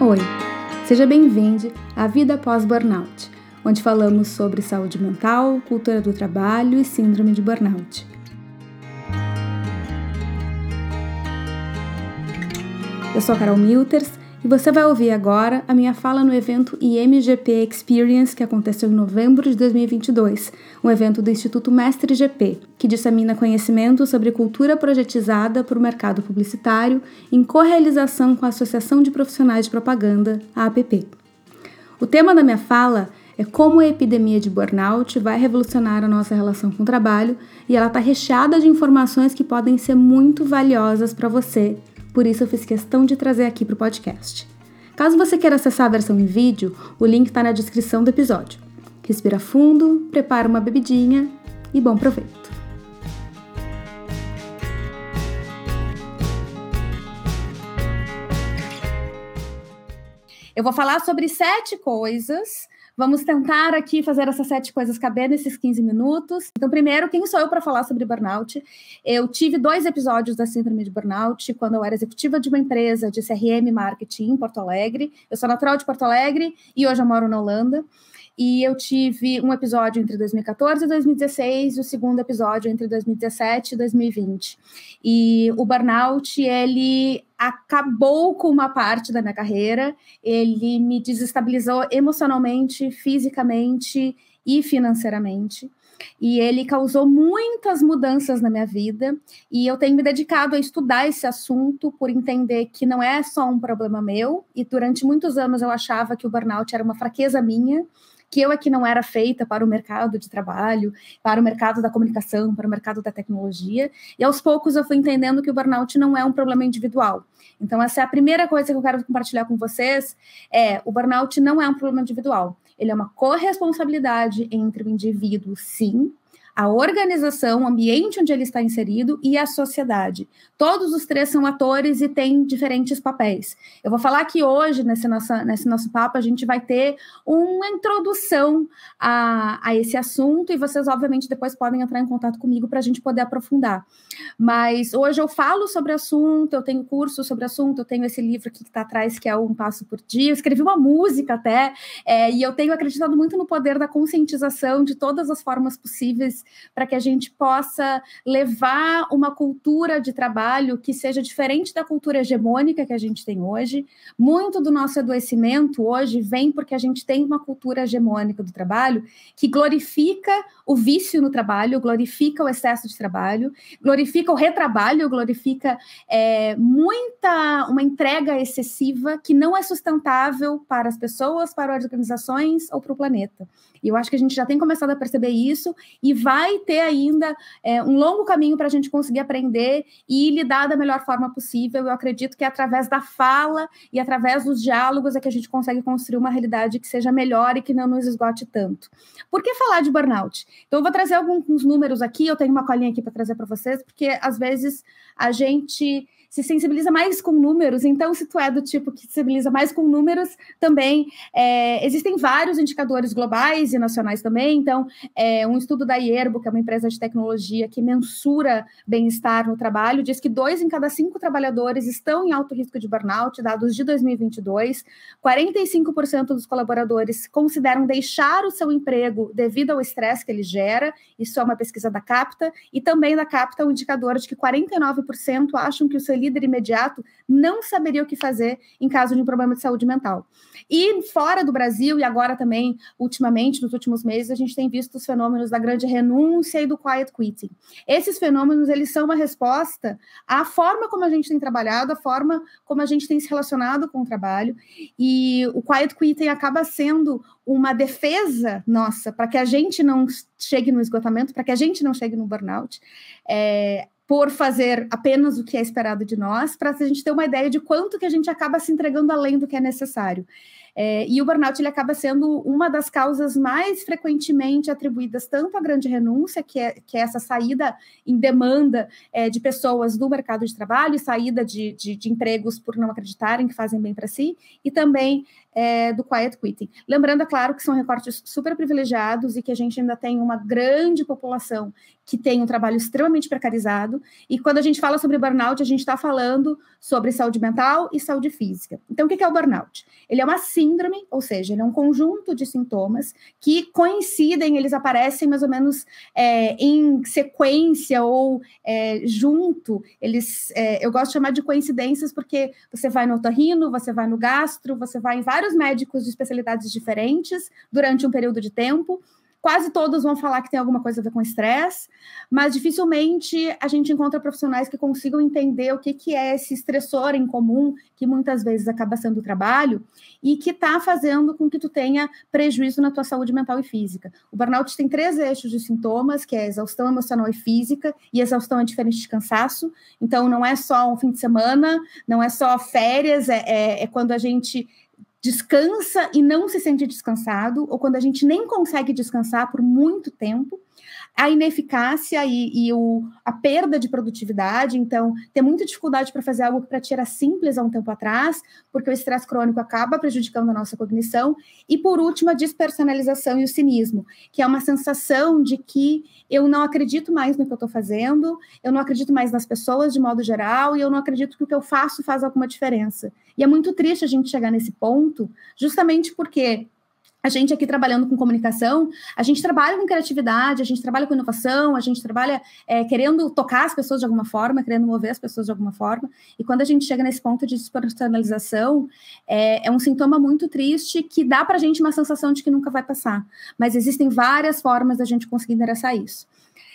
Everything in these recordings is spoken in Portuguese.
Oi, seja bem-vindo à Vida Pós-Burnout, onde falamos sobre saúde mental, cultura do trabalho e síndrome de burnout. Eu sou a Carol Milters e você vai ouvir agora a minha fala no evento IMGP Experience, que aconteceu em novembro de 2022, um evento do Instituto Mestre GP, que dissemina conhecimento sobre cultura projetizada para o mercado publicitário em correalização com a Associação de Profissionais de Propaganda, a APP. O tema da minha fala é como a epidemia de burnout vai revolucionar a nossa relação com o trabalho, e ela está recheada de informações que podem ser muito valiosas para você. Por isso eu fiz questão de trazer aqui para o podcast. Caso você queira acessar a versão em vídeo, o link está na descrição do episódio. Respira fundo, prepara uma bebidinha e bom proveito. Eu vou falar sobre 7 coisas. Vamos tentar aqui fazer essas 7 coisas caber nesses 15 minutos. Então, primeiro, quem sou eu para falar sobre burnout? Eu tive 2 episódios da síndrome de burnout quando eu era executiva de uma empresa de CRM Marketing em Porto Alegre. Eu sou natural de Porto Alegre e hoje eu moro na Holanda. E eu tive um episódio entre 2014 e 2016 e o segundo episódio entre 2017 e 2020. E o burnout, ele acabou com uma parte da minha carreira, ele me desestabilizou emocionalmente, fisicamente e financeiramente. E ele causou muitas mudanças na minha vida, e eu tenho me dedicado a estudar esse assunto por entender que não é só um problema meu, e durante muitos anos eu achava que o burnout era uma fraqueza minha, que eu aqui não era feita para o mercado de trabalho, para o mercado da comunicação, para o mercado da tecnologia, e aos poucos eu fui entendendo que o burnout não é um problema individual. Então essa é a primeira coisa que eu quero compartilhar com vocês, o burnout não é um problema individual, ele é uma corresponsabilidade entre o indivíduo, sim, a organização, o ambiente onde ele está inserido e a sociedade. Todos os 3 são atores e têm diferentes papéis. Eu vou falar que hoje, nesse nosso papo, a gente vai ter uma introdução a esse assunto, e vocês, obviamente, depois podem entrar em contato comigo para a gente poder aprofundar. Mas hoje eu falo sobre o assunto, eu tenho curso sobre o assunto, eu tenho esse livro aqui que está atrás, que é o Um Passo por Dia, eu escrevi uma música até, e eu tenho acreditado muito no poder da conscientização de todas as formas possíveis para que a gente possa levar uma cultura de trabalho que seja diferente da cultura hegemônica que a gente tem hoje. Muito do nosso adoecimento hoje vem porque a gente tem uma cultura hegemônica do trabalho que glorifica o vício no trabalho, glorifica o excesso de trabalho, glorifica o retrabalho, glorifica uma entrega excessiva que não é sustentável para as pessoas, para as organizações ou para o planeta. E eu acho que a gente já tem começado a perceber isso e vai ter ainda um longo caminho para a gente conseguir aprender e lidar da melhor forma possível. Eu acredito que é através da fala e através dos diálogos é que a gente consegue construir uma realidade que seja melhor e que não nos esgote tanto. Por que falar de burnout? Então eu vou trazer alguns números aqui, eu tenho uma colinha aqui para trazer para vocês, porque às vezes a gente se sensibiliza mais com números, então se tu é do tipo que se sensibiliza mais com números, também existem vários indicadores globais e nacionais também, então um estudo da Ierbo, que é uma empresa de tecnologia que mensura bem-estar no trabalho, diz que 2 em cada 5 trabalhadores estão em alto risco de burnout, dados de 2022, 45% dos colaboradores consideram deixar o seu emprego devido ao estresse que ele gera, isso é uma pesquisa da Capta, e também da Capta o indicador de que 49% acham que o seu líder imediato não saberia o que fazer em caso de um problema de saúde mental. E fora do Brasil, e agora também, ultimamente, nos últimos meses, a gente tem visto os fenômenos da grande renúncia e do quiet quitting. Esses fenômenos, eles são uma resposta à forma como a gente tem trabalhado, à forma como a gente tem se relacionado com o trabalho, e o quiet quitting acaba sendo uma defesa nossa para que a gente não chegue no esgotamento, para que a gente não chegue no burnout, por fazer apenas o que é esperado de nós, para a gente ter uma ideia de quanto que a gente acaba se entregando além do que é necessário. E o burnout ele acaba sendo uma das causas mais frequentemente atribuídas tanto à grande renúncia, que é essa saída em demanda de pessoas do mercado de trabalho, saída de empregos por não acreditarem que fazem bem para si, e também do quiet quitting. Lembrando, é claro, que são recortes super privilegiados e que a gente ainda tem uma grande população que tem um trabalho extremamente precarizado, e quando a gente fala sobre burnout, a gente está falando sobre saúde mental e saúde física. Então, o que é o burnout? Ele é uma síndrome, ou seja, ele é um conjunto de sintomas que coincidem, eles aparecem mais ou menos em sequência ou junto. Eu gosto de chamar de coincidências porque você vai no otorrino, você vai no gastro, você vai em vários médicos de especialidades diferentes durante um período de tempo. Quase todos vão falar que tem alguma coisa a ver com estresse, mas dificilmente a gente encontra profissionais que consigam entender o que é esse estressor em comum, que muitas vezes acaba sendo o trabalho, e que está fazendo com que tu tenha prejuízo na tua saúde mental e física. O burnout tem 3 eixos de sintomas, que é exaustão emocional e física, e exaustão é diferente de cansaço, então não é só um fim de semana, não é só férias, é quando a gente descansa e não se sente descansado, ou quando a gente nem consegue descansar por muito tempo, a ineficácia e a perda de produtividade, então, ter muita dificuldade para fazer algo que para ti era simples há um tempo atrás, porque o estresse crônico acaba prejudicando a nossa cognição, e por último, a despersonalização e o cinismo, que é uma sensação de que eu não acredito mais no que eu estou fazendo, eu não acredito mais nas pessoas de modo geral, e eu não acredito que o que eu faço faz alguma diferença. E é muito triste a gente chegar nesse ponto, justamente porque a gente aqui trabalhando com comunicação, a gente trabalha com criatividade, a gente trabalha com inovação, a gente trabalha querendo tocar as pessoas de alguma forma, querendo mover as pessoas de alguma forma, e quando a gente chega nesse ponto de despersonalização, é um sintoma muito triste que dá pra gente uma sensação de que nunca vai passar, mas existem várias formas da gente conseguir endereçar isso.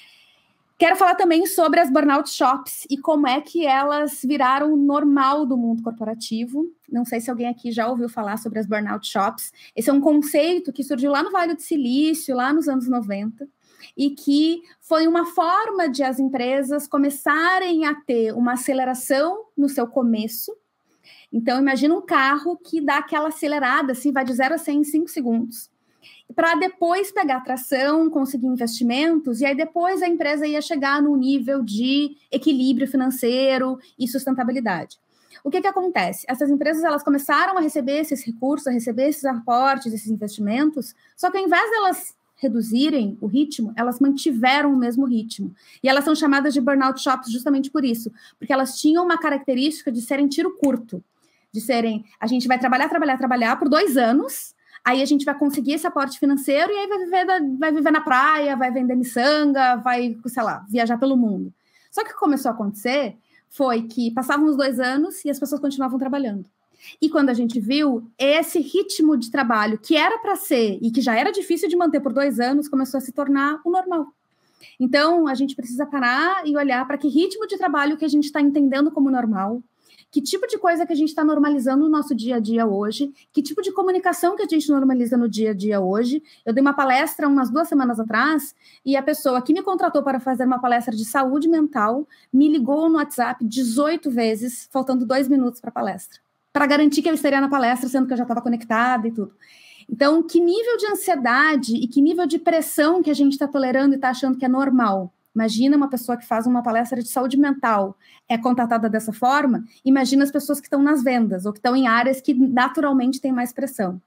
Quero falar também sobre as burnout shops e como é que elas viraram o normal do mundo corporativo. Não sei se alguém aqui já ouviu falar sobre as burnout shops. Esse é um conceito que surgiu lá no Vale do Silício, lá nos anos 90, e que foi uma forma de as empresas começarem a ter uma aceleração no seu começo. Então, imagina um carro que dá aquela acelerada, assim, vai de 0 a 100 em 5 segundos. Para depois pegar tração, conseguir investimentos, e aí depois a empresa ia chegar num nível de equilíbrio financeiro e sustentabilidade. O que acontece? Essas empresas elas começaram a receber esses recursos, a receber esses aportes, esses investimentos, só que ao invés delas reduzirem o ritmo, elas mantiveram o mesmo ritmo. E elas são chamadas de burnout shops justamente por isso, porque elas tinham uma característica de serem tiro curto, de serem, a gente vai trabalhar por 2 anos, aí a gente vai conseguir esse aporte financeiro e aí vai viver na praia, vai vender miçanga, vai, sei lá, viajar pelo mundo. Só que o que começou a acontecer foi que passavam os 2 anos e as pessoas continuavam trabalhando. E quando a gente viu, esse ritmo de trabalho que era para ser e que já era difícil de manter por 2 anos, começou a se tornar o normal. Então, a gente precisa parar e olhar para que ritmo de trabalho que a gente está entendendo como normal, que tipo de coisa que a gente está normalizando no nosso dia a dia hoje, que tipo de comunicação que a gente normaliza no dia a dia hoje. Eu dei uma palestra umas 2 semanas atrás e a pessoa que me contratou para fazer uma palestra de saúde mental me ligou no WhatsApp 18 vezes, faltando 2 minutos para a palestra, para garantir que eu estaria na palestra, sendo que eu já estava conectada e tudo. Então, que nível de ansiedade e que nível de pressão que a gente está tolerando e está achando que é normal? Imagina uma pessoa que faz uma palestra de saúde mental, é contatada dessa forma, imagina as pessoas que estão nas vendas ou que estão em áreas que naturalmente têm mais pressão.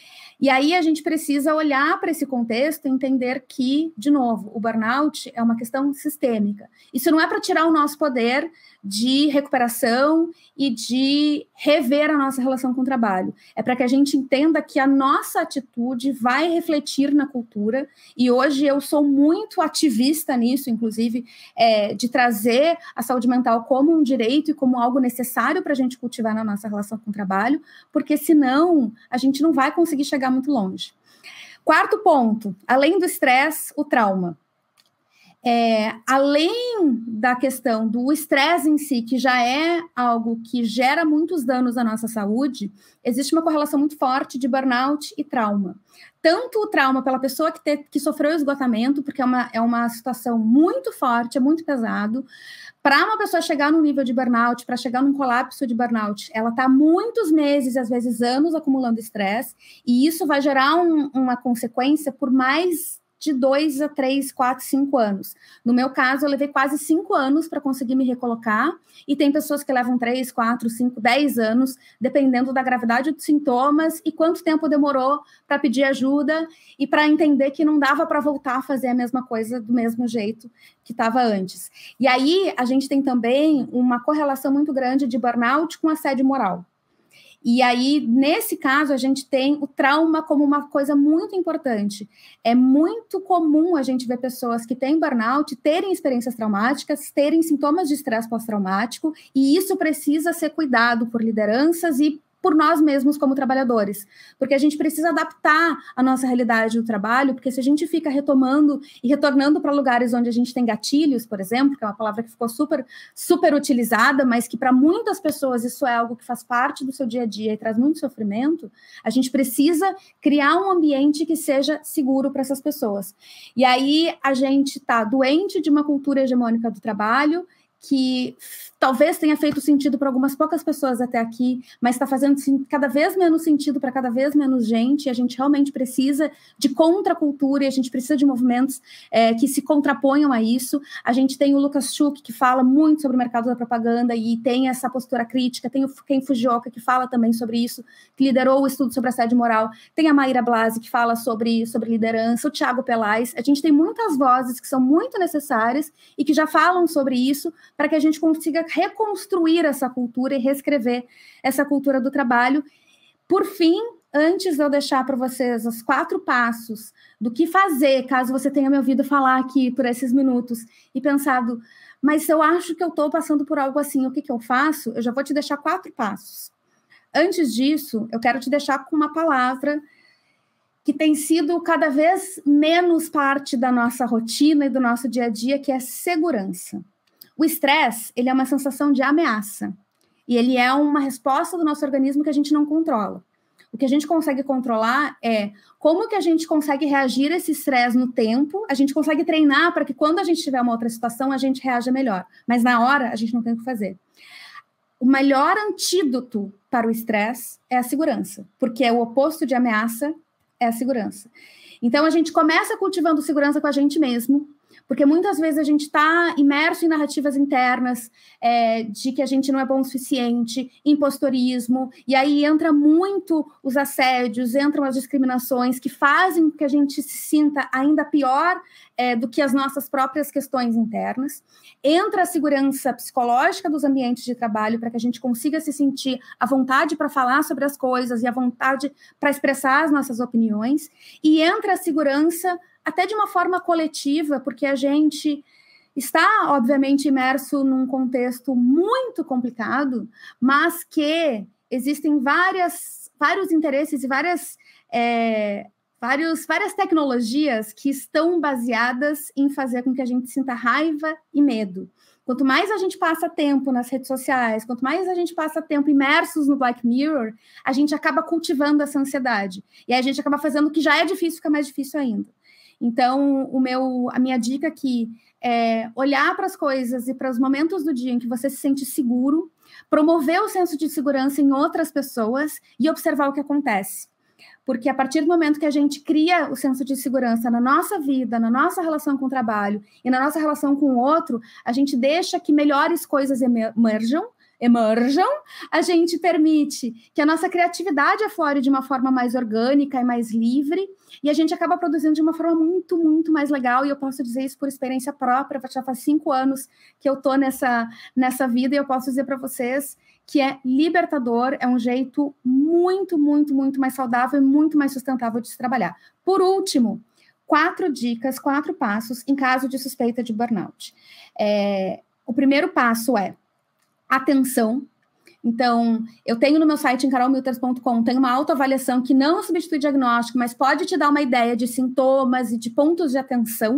E aí a gente precisa olhar para esse contexto e entender que, de novo, o burnout é uma questão sistêmica. Isso não é para tirar o nosso poder de recuperação e de rever a nossa relação com o trabalho. É para que a gente entenda que a nossa atitude vai refletir na cultura, e hoje eu sou muito ativista nisso, inclusive, de trazer a saúde mental como um direito e como algo necessário para a gente cultivar na nossa relação com o trabalho, porque senão a gente não vai conseguir chegar muito longe. 4º ponto, além do estresse, o trauma. Além da questão do estresse em si, que já é algo que gera muitos danos à nossa saúde, existe uma correlação muito forte de burnout e trauma. Tanto o trauma pela pessoa que sofreu esgotamento, porque é uma situação muito forte, é muito pesado. Para uma pessoa chegar no nível de burnout, para chegar num colapso de burnout, ela está muitos meses, às vezes anos, acumulando estresse, e isso vai gerar uma consequência por mais de 2 a 3, 4, 5 anos. No meu caso, eu levei quase 5 anos para conseguir me recolocar, e tem pessoas que levam 3, 4, 5, 10 anos, dependendo da gravidade dos sintomas e quanto tempo demorou para pedir ajuda e para entender que não dava para voltar a fazer a mesma coisa do mesmo jeito que estava antes. E aí, a gente tem também uma correlação muito grande de burnout com assédio moral. E aí, nesse caso, a gente tem o trauma como uma coisa muito importante. É muito comum a gente ver pessoas que têm burnout terem experiências traumáticas, terem sintomas de estresse pós-traumático, e isso precisa ser cuidado por lideranças e por nós mesmos como trabalhadores, porque a gente precisa adaptar a nossa realidade do trabalho, porque se a gente fica retomando e retornando para lugares onde a gente tem gatilhos, por exemplo, que é uma palavra que ficou super, super utilizada, mas que para muitas pessoas isso é algo que faz parte do seu dia a dia e traz muito sofrimento, a gente precisa criar um ambiente que seja seguro para essas pessoas. E aí a gente está doente de uma cultura hegemônica do trabalho, que talvez tenha feito sentido para algumas poucas pessoas até aqui, mas está fazendo cada vez menos sentido para cada vez menos gente, e a gente realmente precisa de contracultura, e a gente precisa de movimentos que se contraponham a isso. A gente tem o Lucas Schuch, que fala muito sobre o mercado da propaganda, e tem essa postura crítica, tem o Ken Fujioka, que fala também sobre isso, que liderou o estudo sobre assédio moral, tem a Maíra Blasi, que fala sobre liderança, o Thiago Pelais. A gente tem muitas vozes que são muito necessárias e que já falam sobre isso, para que a gente consiga reconstruir essa cultura e reescrever essa cultura do trabalho. Por fim, antes de eu deixar para vocês os 4 passos do que fazer, caso você tenha me ouvido falar aqui por esses minutos e pensado, mas eu acho que eu estou passando por algo assim, o que eu faço? Eu já vou te deixar 4 passos. Antes disso, eu quero te deixar com uma palavra que tem sido cada vez menos parte da nossa rotina e do nosso dia a dia, que é segurança. O estresse, ele é uma sensação de ameaça, e ele é uma resposta do nosso organismo que a gente não controla. O que a gente consegue controlar é como que a gente consegue reagir a esse estresse no tempo, a gente consegue treinar para que quando a gente tiver uma outra situação, a gente reaja melhor, mas na hora a gente não tem o que fazer. O melhor antídoto para o estresse é a segurança, porque o oposto de ameaça é a segurança. Então a gente começa cultivando segurança com a gente mesmo, porque muitas vezes a gente está imerso em narrativas internas de que a gente não é bom o suficiente, impostorismo, e aí entra muito os assédios, entram as discriminações que fazem com que a gente se sinta ainda pior do que as nossas próprias questões internas. Entra a segurança psicológica dos ambientes de trabalho para que a gente consiga se sentir à vontade para falar sobre as coisas e à vontade para expressar as nossas opiniões, e entra a segurança até de uma forma coletiva, porque a gente está, obviamente, imerso num contexto muito complicado, mas que existem vários interesses e várias tecnologias que estão baseadas em fazer com que a gente sinta raiva e medo. Quanto mais a gente passa tempo nas redes sociais, quanto mais a gente passa tempo imersos no Black Mirror, a gente acaba cultivando essa ansiedade. E aí a gente acaba fazendo o que já é difícil, fica mais difícil ainda. Então, a minha dica aqui é olhar para as coisas e para os momentos do dia em que você se sente seguro, promover o senso de segurança em outras pessoas e observar o que acontece. Porque a partir do momento que a gente cria o senso de segurança na nossa vida, na nossa relação com o trabalho e na nossa relação com o outro, a gente deixa que melhores coisas emerjam, a gente permite que a nossa criatividade aflore de uma forma mais orgânica e mais livre, e a gente acaba produzindo de uma forma muito, muito mais legal, e eu posso dizer isso por experiência própria, já faz 5 anos que eu tô nessa vida, e eu posso dizer para vocês que é libertador, é um jeito muito, muito, muito mais saudável e muito mais sustentável de se trabalhar. Por último, 4 dicas, 4 passos em caso de suspeita de burnout. O primeiro passo é atenção. Então, eu tenho no meu site, em carolmilters.com, tem uma autoavaliação que não substitui diagnóstico, mas pode te dar uma ideia de sintomas e de pontos de atenção,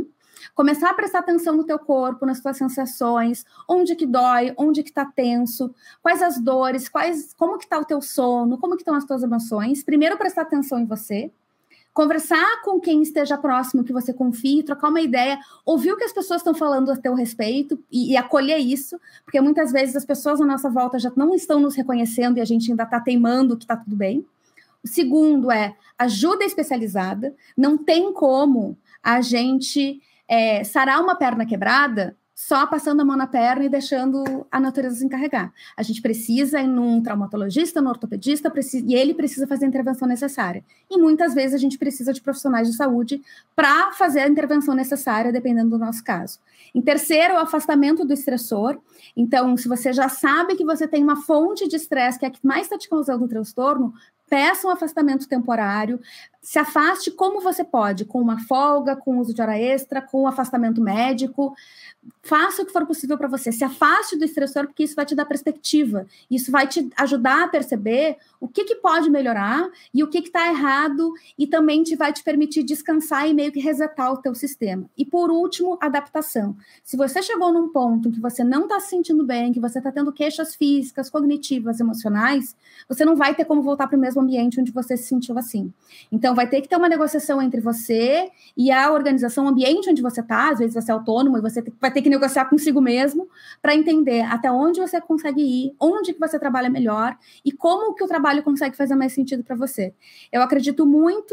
Começar a prestar atenção no teu corpo, nas tuas sensações, onde que dói, onde que tá tenso, quais as dores, como que tá o teu sono, como que estão as tuas emoções. Primeiro, prestar atenção em você. Conversar com quem esteja próximo, que você confie, trocar uma ideia, ouvir o que as pessoas estão falando a teu respeito e acolher isso, porque muitas vezes as pessoas à nossa volta já não estão nos reconhecendo e a gente ainda está teimando que está tudo bem. O segundo é ajuda especializada. Não tem como a gente sarar uma perna quebrada só passando a mão na perna e deixando a natureza se encarregar. A gente precisa ir num traumatologista, num ortopedista, e ele precisa fazer a intervenção necessária. E muitas vezes a gente precisa de profissionais de saúde para fazer a intervenção necessária, dependendo do nosso caso. Em terceiro, o afastamento do estressor. Então, se você já sabe que você tem uma fonte de estresse que é a que mais está te causando o transtorno, peça um afastamento temporário, se afaste como você pode, com uma folga, com uso de hora extra, com um afastamento médico. Faça o que for possível para você. Se afaste do estressor, porque isso vai te dar perspectiva. Isso vai te ajudar a perceber o que pode melhorar e o que está errado, e também vai te permitir descansar e meio que resetar o teu sistema. E por último, adaptação. Se você chegou num ponto em que você não está se sentindo bem, que você está tendo queixas físicas, cognitivas, emocionais, você não vai ter como voltar para o mesmo ambiente onde você se sentiu assim. Então, vai ter que ter uma negociação entre você e a organização, o ambiente onde você está. Às vezes você é autônomo e você vai ter que negociar consigo mesmo para entender até onde você consegue ir, onde que você trabalha melhor e como que o trabalho consegue fazer mais sentido para você. Eu acredito muito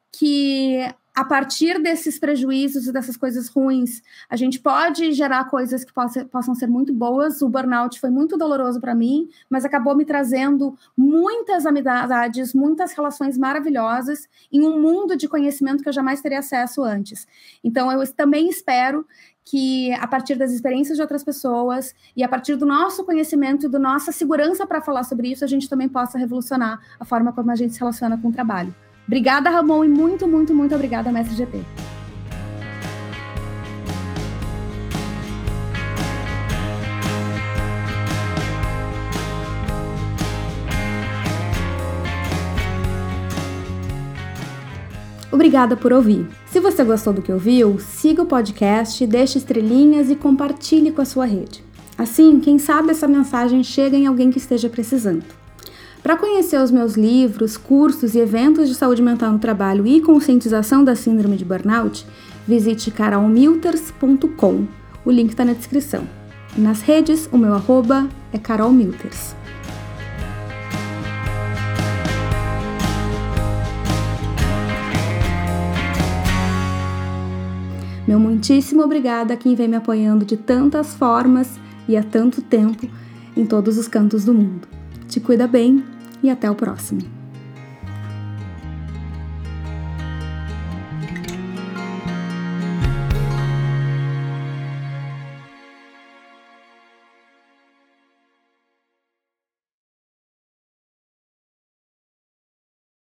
que a partir desses prejuízos e dessas coisas ruins, a gente pode gerar coisas que possam ser muito boas. O burnout foi muito doloroso para mim, mas acabou me trazendo muitas amizades, muitas relações maravilhosas em um mundo de conhecimento que eu jamais teria acesso antes. Então, eu também espero que, a partir das experiências de outras pessoas e a partir do nosso conhecimento e da nossa segurança para falar sobre isso, a gente também possa revolucionar a forma como a gente se relaciona com o trabalho. Obrigada, Ramon, e muito, muito, muito obrigada, Mestre GP. Obrigada por ouvir. Se você gostou do que ouviu, siga o podcast, deixe estrelinhas e compartilhe com a sua rede. Assim, quem sabe essa mensagem chega em alguém que esteja precisando. Para conhecer os meus livros, cursos e eventos de saúde mental no trabalho e conscientização da síndrome de burnout, visite carolmilters.com. O link está na descrição. E nas redes, o meu @ é carolmilters. Meu muitíssimo obrigada a quem vem me apoiando de tantas formas e há tanto tempo em todos os cantos do mundo. Te cuida bem e até o próximo.